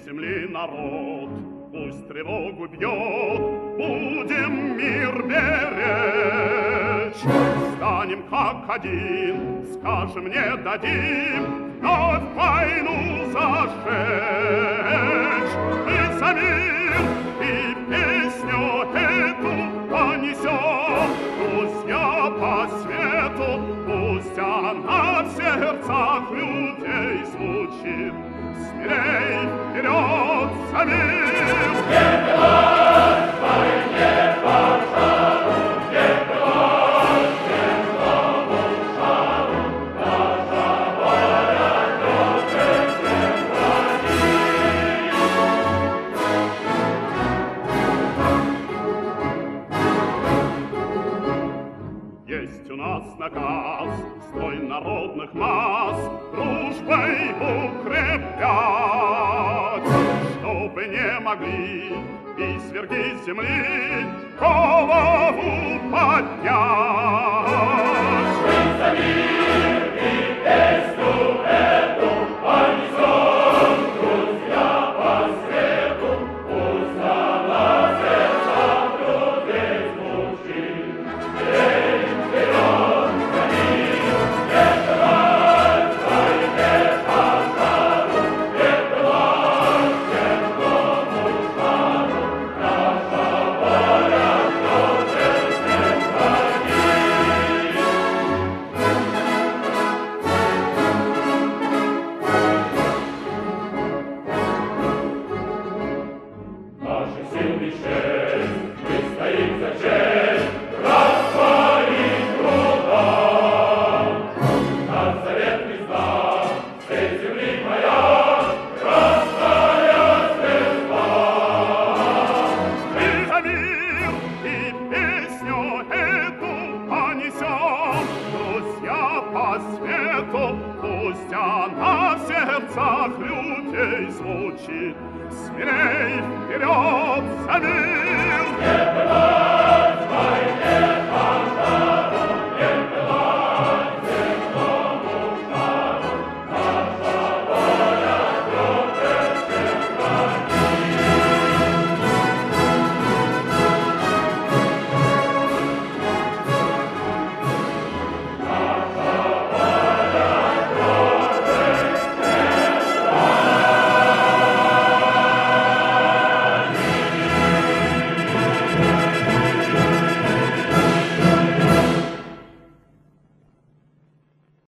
земли народ, пусть тревогу бьет, будем мир беречь. Станем как один, скажем, не дадим вновь войну зажечь. Мы за мир и песню эту понесем, друзья, по свету, пусть она в сердцах людей звучит. Смелей вперед за мир! Не бывать в войне пожару, не бывать земному шару, наша воля лёжек всем хранит. Есть у нас наказ, строй народных масс дружбой укреплять, чтобы не могли и сверги земли голову поднять. Мы за мир и песню эту понесем, друзья, по свету, пусть она в сердцах людей звучит. Эй, вперед за мир, не бывать в войне пожару, не бывать земному шару, наша воля лёжек всем хранит. Наших сил не счесть, мы стоим за честь, раз своих трудах. Над заветный знак, всей земли моя, красная звезда. Мы за мир и песню эту понесем, друзья, по свету, пусть она в сердцах людей звучит. Смелей вперед за мир! Не бывать в войне